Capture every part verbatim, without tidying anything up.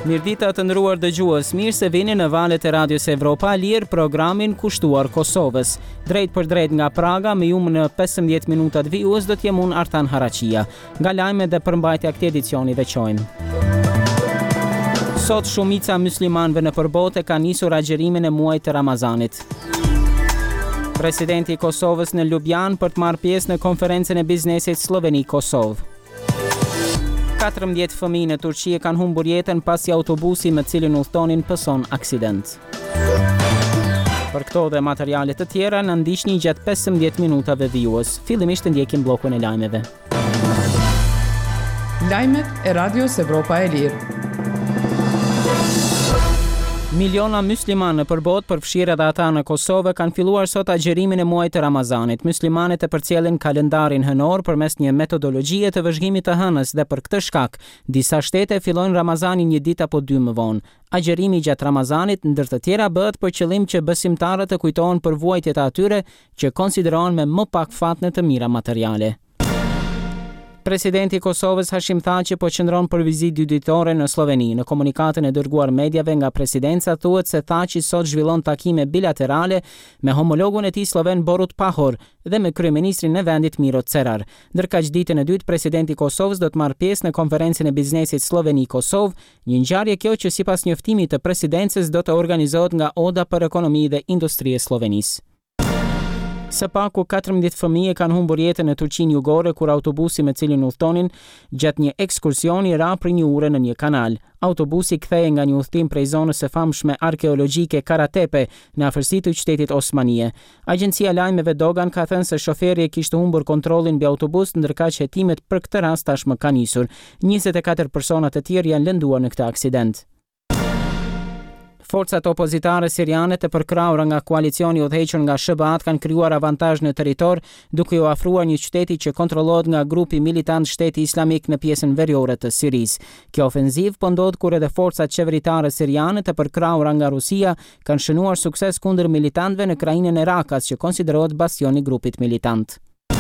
Mirdita të nderuar dëgjues, mirë se vini në valët e Radios Evropa e Lirë, programin kushtuar Kosovës. Drejt për drejt nga Praga, me ju në pesëmbëdhjetë minutat vijues do t'jem unë Artan Haraqia. Nga lajmet dhe përmbajtja këtij edicioni veçojnë. Sot shumica muslimanëve në përbote ka nisur agjerimin e muajit të Ramazanit. Presidenti i Kosovës në Ljubljanë për të marrë pjesë në konferencën e biznesit Sloveni-Kosovë. katërmbëdhjetë fëmijë në Turqi e kanë humbur jetën pasi autobusi me cilin udhtonin pëson aksident. Për këto dhe materiale të tjera na ndiqni gjatë pesëmbëdhjetë minutave vijues. Fillimisht të ndjekim bllokun e lajmeve. Lajmet e Radios Evropa e Lirë. Miliona muslimanë në përbot, përfshirë edhe ata në Kosovë, kanë filluar sot agjerimin e muajit të Ramazanit. Muslimanët e përcjellin kalendarin hënor përmes një metodologjie të vëzhgimit të hënës dhe për këtë shkak, disa shtete fillojnë Ramazanin një ditë apo dy më vonë. Agjerimi gjatë Ramazanit, ndër të tjera, bëhet për qëllim që besimtarët të kujtohen për vuajtjet e atyre që konsiderohen me më pak fatne të mira materiale. Presidenti i Kosovës Hashim Thaçi po qëndron për vizitë dy ditore në Sloveni. Në komunikatën e dërguar mediave nga presidenca thuhet se Thaçi sot zhvillon takime bilaterale me homologun e tij sloven Borut Pahor dhe me kryeministrin e vendit Miro Cerar. Ndërkaq ditën e dytë presidenti i Kosovës do të marrë pjesë në konferencën e biznesit Sloveni-Kosovë, një ngjarje kjo që sipas njoftimit të presidencës do të organizohet nga Oda për Ekonomi dhe Industri e Slovenisë. Së paku katërmbëdhjetë fëmijë kanë humbur jetën në Turqinë Jugore kur autobusi me cilin udhtonin gjatë një ekskursioni ra për një ure në një kanal. Autobusi kthehej nga një udhtim prej zonës së famshme arkeologjike Karatepe në afërsitë të qytetit Osmanie. Agjencia e lajmeve Dogan ka thënë se shoferi e kishte humbur kontrollin mbi autobus, ndërkaq hetimet për këtë rast tashmë kanë nisur. njëzet e katër persona të tjerë janë lënduar në këtë aksident. Forcat opozitare siriane të përkrahura nga koalicioni udhëhequr nga S B A kanë krijuar avantazh në territor, duke u afruar një qyteti që kontrollohet nga grupi militant Shteti Islamik në pjesën veriore të Sirisë. Kjo ofenziv po ndodh kur edhe forcat qeveritare siriane të përkrahura nga Rusia kanë shënuar sukses kundër militantëve në krajinën e Rakas, që konsiderohet bastioni i grupit militant.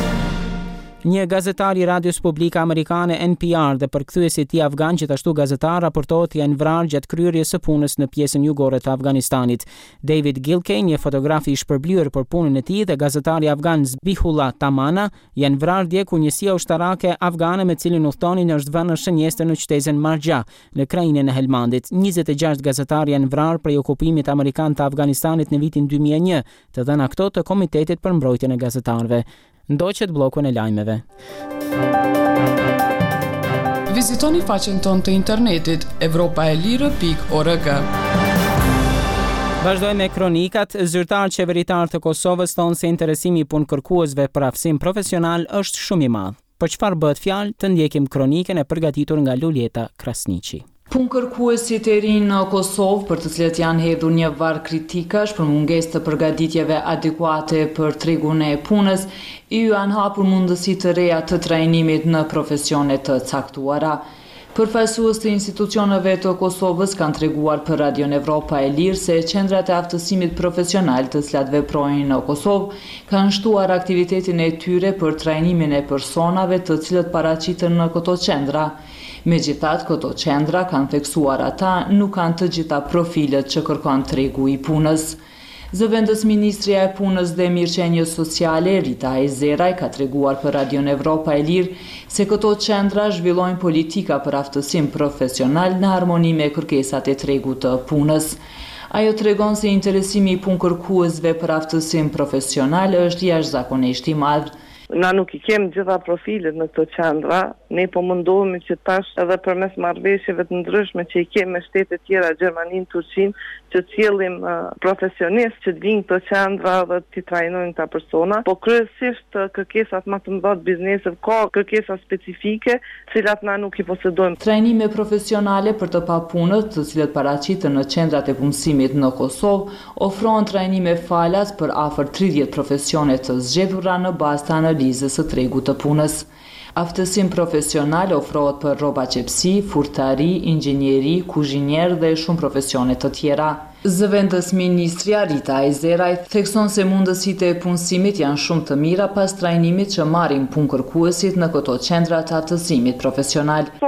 Një gazetar i radios publike amerikane N P R dhe përkthyesi i tij afgan, gjithashtu gazetar, raportohet janë vrarë gjatë kryerjes së punës në pjesën jugore të Afganistanit. David Gilkey, një fotograf i shpërblyer për punën e tij, dhe gazetari afgan Zbihullah Tamana janë vrarë dje kur njësia ushtarake afgane me cilin udhtonin është vënë në shënjestër në qytetin Marja, në krajinën e Helmandit. njëzet e gjashtë gazetarë janë vrarë prej okupimit amerikan të Afganistanit në vitin dy mijë e një, të dhëna këto të Komitetit për Mbrojtjen e Gazetarëve. Ndoqet bllokun e lajmeve. Vizitoni faqen tonë të internetit evropaelire pikë org. Vazhdojmë me kronikat. Zyrtar qeveritar të Kosovës thonë se interesimi i punëkërkuesve për aftësim profesional është shumë i madh. Për çfarë bëhet fjalë, të ndjekim kronikën e përgatitur nga Luljeta Krasniqi. Punëkërkuesit e rinj në Kosovë, për të cilët janë hedhur një varg kritikash për mungesë të përgatitjeve adekuate për tregun e punës, i janë hapur mundësi të reja të trajnimit në profesione të caktuara. Përfaqësues të institucioneve të Kosovës kanë treguar për Radion Evropa e Lirë se qendrat e aftësimit profesional të cilat veprojnë në Kosovë kanë shtuar aktivitetin e tyre për trajnimin e personave të cilët paraqiten në këto qendra. Megjithatë, këto qendra kanë theksuar ata nuk kanë të gjitha profilet që kërkon tregu i punës. Zëvendës Ministria e Punës dhe Mirëqenies Sociale, Rita Ezeraj, ka treguar për Radion Evropa e Lirë se këto qendra zhvillojnë politika për aftësim profesional në harmoni me kërkesat e tregut të punës. Ajo tregon se interesimi i punëkërkuesve për aftësim profesional është jashtëzakonisht i madh. Na nuk i kem gjitha profilet në këto qendra, ne po mundohemi që tash edhe përmes marrëveshjeve të ndryshme që i kemi me shtete tjera, Gjermaninë, Turqinë, që cillim uh, profesionistë që të vinë këto qendra dhe të trajnojnë këta persona, po kryesisht uh, kërkesat më të mëdha të biznesit ka kërkesa specifike, të cilat na nuk i posedojmë. Trajnime profesionale për të papunët, të cilët paraqiten në qendrat e punësimit në Kosovë, ofrohen trajnime falas për afër tridhjetë profesione të zgjedhura në bazë të analizës së tregut të punës. Aftësim profesional ofrohet për rroba qepsi, furtari, inxhinieri, kuzhinier dhe shumë profesione të tjera. Zëvendës Ministria Rita Ezeraj thekson se mundësitë e punësimit janë shumë të mira pas trajnimit që marrin punëkërkuesit në këto qendra të aftësimit profesional. So,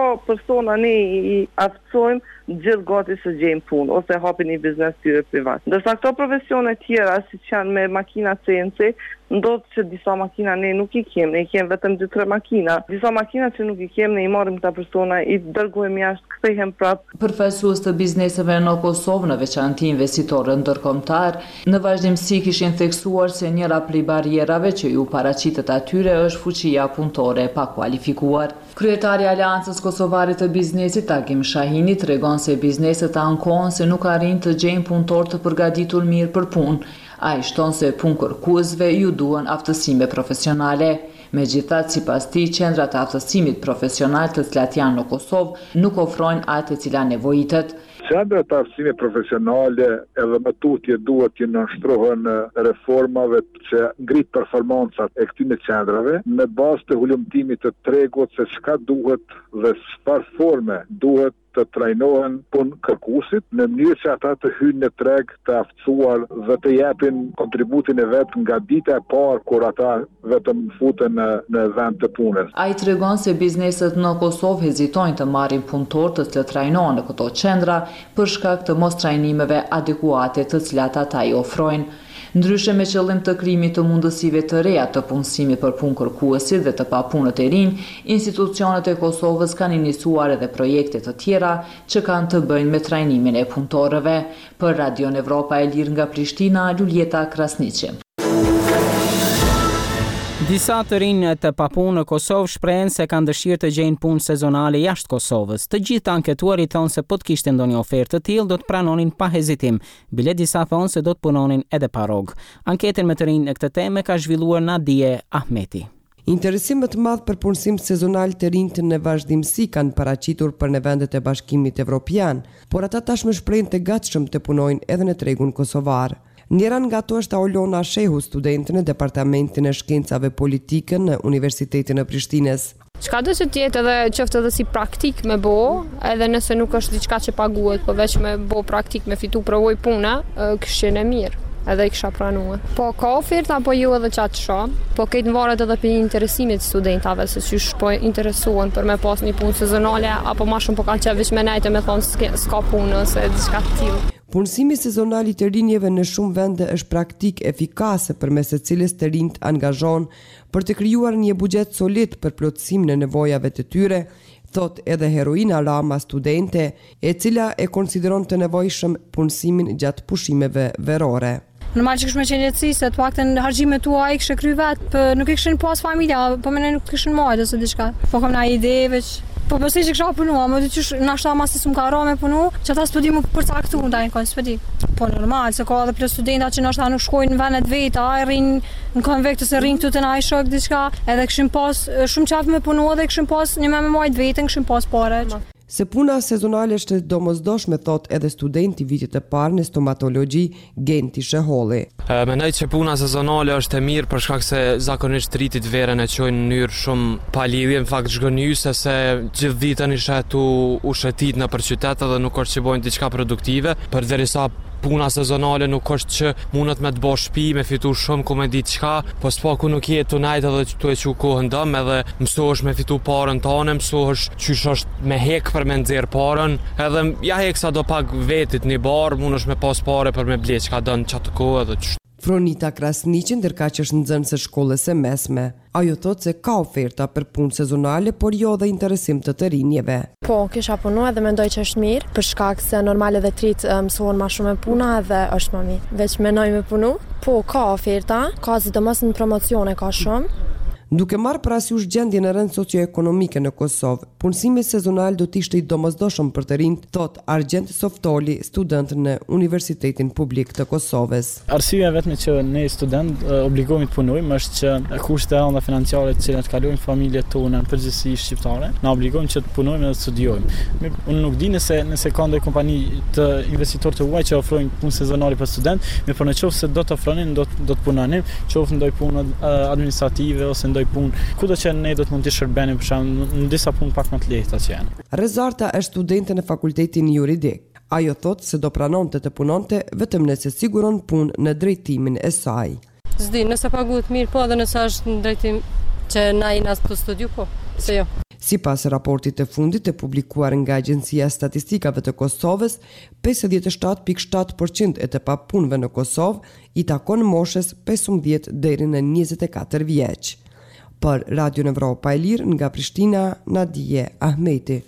persona ne i aftësojmë gjithë gati së gjejmë punë ose hapin një biznes tyre privat. Ndërsa këto profesione tjera, siç janë me makina C N C, ndodhë që disa makina ne nuk i kemë, ne i kemë vetëm dy tre makina. Disa makina që nuk i kemë, ne i marrim këta persona, i dërgojmë jashtë, kthehen prapë. Përfaqësues të bizneseve në Kosovë, në veçanti investitorë ndërkombëtar, në vazhdimsi kishin theksuar se njëra prej barrierave që ju paraqitet atyre është fuqia punëtore pa kualifikuar. Kryetari i Aleancës Kosovare të Biznesit, Agim Shahini, tregon se bizneset ankohen se nuk arrin të gjejnë punëtor të përgatitur mirë për punë. Ai shton se punë-kërkuesve ju duhen aftësime profesionale. Megjithatë, sipas tij, qendrat e aftësimit profesional të cilat janë në Kosovë nuk ofrojnë atë e cila nevojitet. Qendrat e aftësimit profesionale edhe më tutje duhet të nënshtrohen reformave që ngrit performancat e këtyre qendrave në bazë të hulumtimit të tregut se çka duhet dhe çfarë forme duhet të trajnohen punë kërkuesit në mënyrë që ata të hyjnë në treg të aftësuar dhe të japin kontributin e vet nga dita e parë kur ata vetëm futen në, në vend të punës. Ai tregon se bizneset në Kosovë hezitojnë të marrin punëtor të cilët trajnohen në këto qendra për shkak të mos trajnimeve adekuate të cilat ata i ofrojnë. Ndryshe me qëllim të krijimit të mundësive të reja të punësimit për punë-kërkuesit dhe të papunët e rinj, institucionet e Kosovës kanë iniciuar edhe projekte të tjera që kanë të bëjnë me trajnimin e punëtorëve. Për Radion Evropa e Lirë nga Prishtina, Luljeta Krasniqi. Disa të rinj të papunë në Kosovë shprehen se kanë dëshirë të gjejnë punë sezonale jashtë Kosovës. Të gjithë anketuarit thonë se po të kishte ndonjë ofertë të tillë do të pranonin pa hezitim, bile disa thonë se do të punonin edhe pa rrogë. Anketën me të rinj në këtë temë ka zhvilluar Nadije Ahmeti. Interesim më të madh për punësim sezonal të rinjt në vazhdimsi kanë paraqitur për në vendet e Bashkimit Evropian, por ata tashmë shprehen të gatshëm të punojnë edhe në tregun kosovar. Njëra nga ato është Aulona Shehu, studente në Departamentin e Shkencave Politike në Universitetin e Prishtinës. Çka do të jetë edhe qoftë edhe si praktik me bo, edhe nëse nuk është diçka që paguhet, po veç me bo praktik me fitu provoj puna, këshin e mirë. Edhe i kisha pranuar. Po ka oferta apo jo edhe qatë shumë, po këtë varet edhe për interesimit studentave, se qysh po interesuan për me pas një punë sezonale, apo ma shumë po kanë qenë veç me nejtë me thonë s'ka punë ose diçka të tillë. Punësimi sezonal i të rinjeve në shumë vende është praktik efikase përmes së cilës të rinjt angazhon për të krijuar një buxhet solid për plotësimin e nevojave të tyre, thot edhe Heroina Rama, studente, e cila e konsideron të nevojshëm punësimin gjatë pushimeve verore. Normal që kështë me qenë letësi, se të paktën harxhimet tua i kështë kry vetë, për nuk i këshin pas familja, po me ne nuk këshin majtë ose diçka. Po kam na ide veç, po pëse që kësha punu, më të qysh nashta masi s'm ka ra me punu, që ata s'po di mu përcaktu në dajnë kënë, s'po di. Po normal, se ka edhe plus studenta që nashta nuk shkojnë në venet veta, a rrinë në konvekt ose rrinë këtu të na i shok diçka, edhe këshin pas shumë qaf me punu edhe këshin pas një me me majtë vetën, këshin pas pare. Se puna sezonale është domosdoshme, thot edhe studenti vitit të parë në stomatologji Genti Sheholli. Mendoj që puna sezonale është e mirë për shkak se zakonisht rritit verën e çojnë në mënyrë shumë pa lidhje, në fakt zhgënjyse se gjithë ditën isha tu u shëtit në për qytet edhe nuk është që bojnë diçka produktive, përderisa puna sezonale nuk është që mundet me të bo shtëpi, me fitu shumë ku me ditë qka, po s'paku nuk jetë të najtë edhe të e që kohën dëm, edhe mësohesh me fitu parën tane, mësohesh qysh është me hek për me nxjerr parën, edhe ja hek sa do pak vetit një barë, mund është me pas pare për me ble qka dënë qatë kohë edhe qështë. Fronita Krasniqi, ndërka që është nxënës së shkollës së mesme. Ajo thot se ka oferta për punë sezonale, por jo dhe interesim të të rinjeve. Po, kisha punu edhe mendoj që është mirë, për shkak se normal edhe trit mësohen ma shumë me puna edhe është më mirë. Veç menoj me punu, po ka oferta, ka sidomos në promocione ka shumë. Duke marrë parasysh gjendjen e rëndë socioekonomike në Kosovë, punësimi sezonal do të ishte i domosdoshëm për të rinjt, thot Argjend Softoli, student në Universitetin Publik të Kosovës. Arsyeja vetme që ne student obligohemi të punojmë është që kushtet e rënda financiare të cilat kalojnë familjet tona në përgjithësi shqiptare, na obligojnë që të punojmë dhe të studiojmë. Unë nuk di nëse nëse ka ndonjë kompani të investitorë të huaj që ofrojnë punë sezonale për student, por nëse do të ofronin do do të punonim, qoftë ndonjë punë administrative ose punë, kudo që ne do të mund të shërbenim për shembull në disa punë pak më të lehta që janë. Rezarta është studente në fakultetin juridik. Ajo thotë se do pranonte të punonte vetëm nëse siguron punë në drejtimin e saj. S'di, nëse paguhet mirë po, edhe nëse është në drejtim që na i nas të studiu po, se jo. Sipas raportit të fundit të publikuar nga Agjencia e Statistikave të Kosovës, pesëdhjetë e shtatë pikë shtatë përqind e të papunëve në Kosovë i takon moshës pesëmbëdhjetë deri në njëzet e katër vjeç. Për Radio Evropa e Lirë nga Prishtina, Nadije Ahmeti.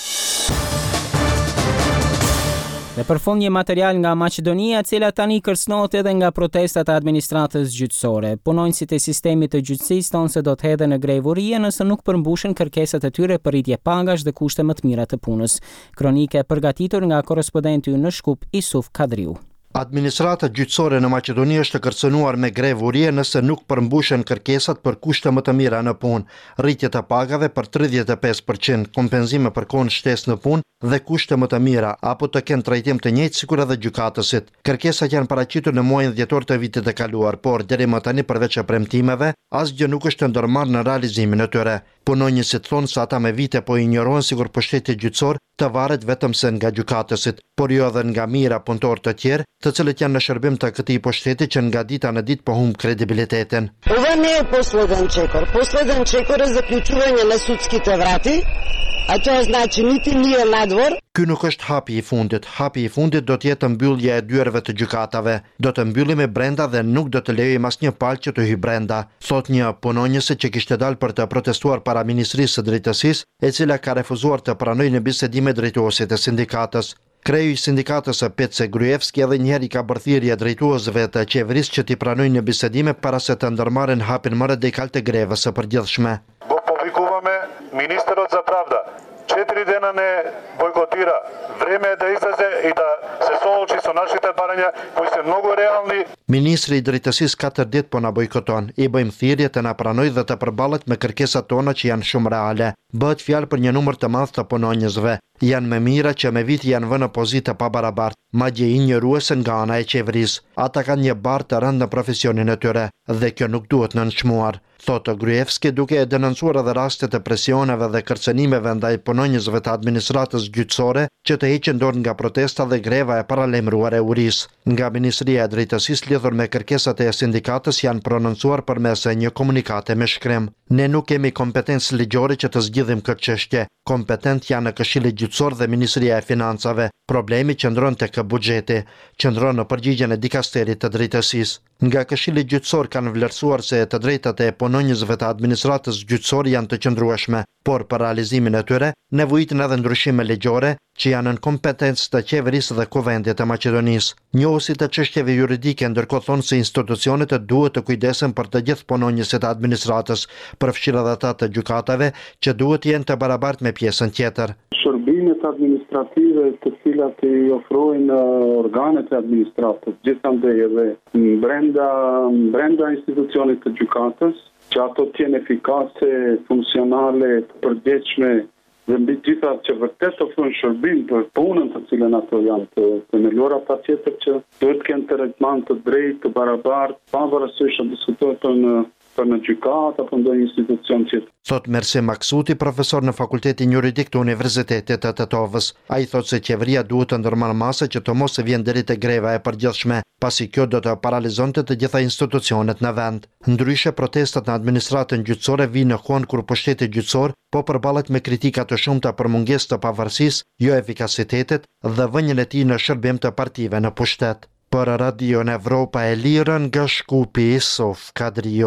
Dhe për fund një material nga Maqedonia, e cila tani kërcënohet edhe nga protestat e administratës gjyqësore. Punonjësit e sistemit të gjyqësisë thonë se do të hedhen në grevurie nëse nuk përmbushen kërkesat e tyre për rritje pagash dhe kushte më të mira të punës. Kronika e përgatitur nga korrespondenti ynë në Shkup, Isuf Kadriu. Administrata gjyqësore në Maqedoni është kërcënuar me grevurie nëse nuk përmbushen kërkesat për kushte më të mira në punë, rritje të pagave për tridhjetë e pesë përqind, kompenzime për kohën shtesë në punë dhe kushte më të mira, apo të kenë trajtim të njëjtë sikur edhe gjykatësit. Kërkesat janë paraqitur në muajin dhjetor të vitit të kaluar, por deri më tani përveç premtimeve, asgjë nuk është ndërmarrë në realizimin e tyre. Punonjësit thonë se ata me vite po injorohen sikur pushteti gjyqësor të varet vetëm se nga gjykatësit, por jo edhe nga mira punëtorë të tjerë, të cilët janë në shërbim të këtij pushteti që nga dita në ditë po humb kredibilitetin. Това не е последен чекор. Последен чекор е заключување на судските врати, a to znači niti nije nadvor. Ky nuk është hapi i fundit. Hapi i fundit do të jetë mbyllja e dyerve të gjykatave. Do të mbyllim e brenda dhe nuk do të lejojmë asnjë palë që të hyjë brenda, thot një punonjëse që kishte dalë për të protestuar para Ministrisë së Drejtësisë, e cila ka refuzuar të pranojë në bisedim me drejtuesit e sindikatës. Kreu i sindikatës Pece Gruevski edhe njëherë i ka bërthirje drejtuesve të qeverisë që t'i pranojnë në bisedime para se të ndërmarrin hapin më radikal të grevës së përgjithshme. Го повикуваме министерот за правда. Четири дена не бойкотира. Време е да излезе и да се соочи со нашите барања кои се многу реални. Ministri i Drejtësisë katër ditë po na bojkoton. I bëjmë thirrje të na pranojë dhe të përballet me kërkesat tona që janë shumë reale. Bëhet fjalë për një numër të madh të punonjësve. Janë me mira që me vit janë vënë në pozitë të pabarabartë, madje injoruese nga ana e qeverisë. Ata kanë një barë të rëndë në profesionin e tyre dhe kjo nuk duhet nënçmuar, thotë Gruevski, duke e denoncuar edhe rastet të presioneve dhe kërcënimeve ndaj punonjësve të administratës gjyqësore që të heqin dorë nga protesta dhe greva e paralajmëruar e urisë. Nga Ministria e Drejtësisë lidhur me kërkesat e sindikatës janë prononcuar përmes një komunikate me shkrim. Ne nuk kemi kompetencë ligjore që të zgjidhim këtë çështje. Kompetent janë Këshilli Gjyqësor dhe Ministria e Financave. Problemi qëndron tek buxheti, qëndron në përgjigjen e dikasterit të drejtësisë. Nga Këshilli Gjyqësor kanë vlerësuar se të drejtat e punonjësve të administratës gjyqësore janë të qëndrueshme, por për realizimin e tyre nevojiten edhe ndryshime ligjore që janë në kompetencë të qeverisë dhe kuvendit të Maqedonisë. Njohësit të çështjeve juridike ndërkohë thonë se institucionet duhet të kujdesen për të gjithë punonjësit e administratës, përfshirë edhe ata të gjykatave që duhet jenë të barabartë me pjesën tjetër. Shërbimet administrative të cilat i ofrojnë organet e administratës, gjithandej edhe brenda brenda institucionit të gjykatës, që ato të jenë efikase, funksionale, të përgjithshme dhe mbi gjitha që vërtet ofrojnë shërbim për punën të cilën ato janë të themeluara, patjetër që duhet të kenë tretman të drejtë, të barabartë, pavarësisht të diskutohet për në për në gjykat apo ndonjë institucion tjetër. Thot Mersi Maksuti, profesor në Fakultetin Juridik të Universitetit të Tetovës. Ai thot se qeveria duhet të ndërmarrë mase që të mos e vjen deri te greva e përgjithshme, pasi kjo do të paralizonte të gjitha institucionet në vend. Ndryshe, protestat në administratën gjyqësore vinë në kohën kur pushteti gjyqësor po përballet me kritika të shumta për mungesë të pavarësisë, jo efikasitetit dhe vënien e tij në shërbim të partive në pushtet. Për Radio Evropa e Lirë nga Shkupi, Isuf Kadriu.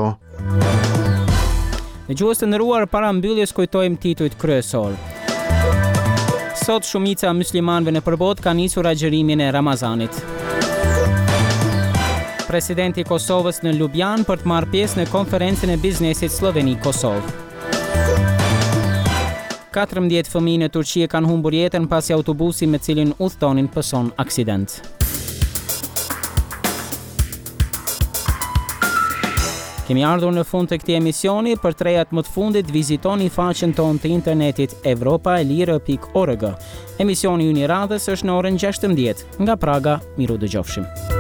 Në gjuhës të nderuar, para mbylljes kujtojmë titujt kryesor. Sot shumica muslimanëve në përbot ka nisur agjërimin e Ramazanit. Presidenti i Kosovës në Ljubljan për të marrë pjesë në konferencën e biznesit Sloveni-Kosovë. katërmbëdhjetë fëmijë në Turqi kanë humbur jetën pasi autobusi me cilin udhtonin pëson aksident. Kemi ardhur në fund të këtij emisioni. Për trejat më të fundit vizitoni faqen tonë të internetit evropa e lirë pikë org. Emisioni ynë i radhës është në orën gjashtëmbëdhjetë. Nga Praga, miru dëgjofshim.